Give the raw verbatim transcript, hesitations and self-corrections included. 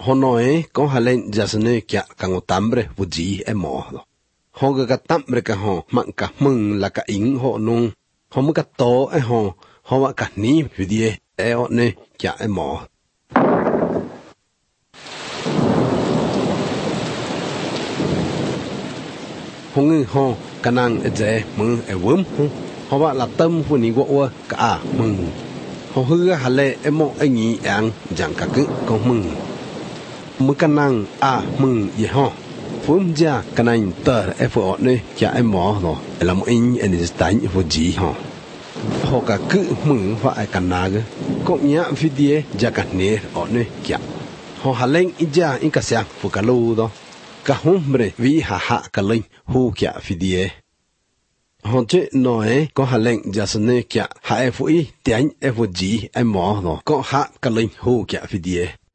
hôm nay có hai lên giờ sân kia càng ngô tam bre vụ gì em mò đó họ cái cái tam bre cái họ mặn cả mừng là cả ính họ nung họ mới cái to ấy họ họ mà cả ní vì đi em họ nè kia em mò họ ngưng họ cái năng ở đây mừng ở vốn họ bảo là tâm của ní của cả mừng họ hứa hà lệ em mong anh nhỉ ăn chẳng cả cứ con mừng mới cái năng à mừng gì họ phun ra cái này tờ em phụ này cha em mỏ rồi làm anh anh is đánh phụ gì họ họ cả cứ mừng phải cái nào cái cũng nhá video ra cái này ở này cha họ hà lên ít ra ít cái sao phụ cái lô đó cái hôm bữa vì hà hạ cái lên hu kia video họ chơi nói có hà lên giờ sân này kia hạ em phụ ý tiếng em phụ gì em mỏ rồi có hạ cái lên hu kia video